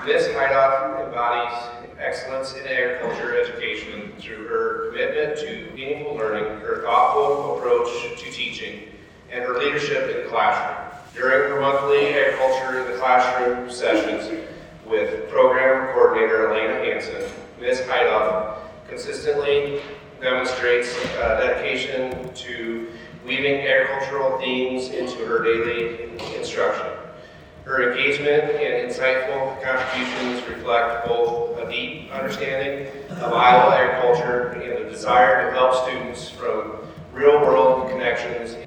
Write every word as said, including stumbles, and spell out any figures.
Miz Heidoff embodies excellence in agriculture education through her commitment to meaningful learning, her thoughtful approach to teaching, and her leadership in the classroom. During her monthly agriculture in the classroom sessions with program coordinator Elena Hansen, Miz Heidoff consistently demonstrates uh, dedication to weaving agricultural themes into her daily instruction. Her engagement and insightful contributions reflect both a deep understanding of Iowa agriculture and a desire to help students from real-world connections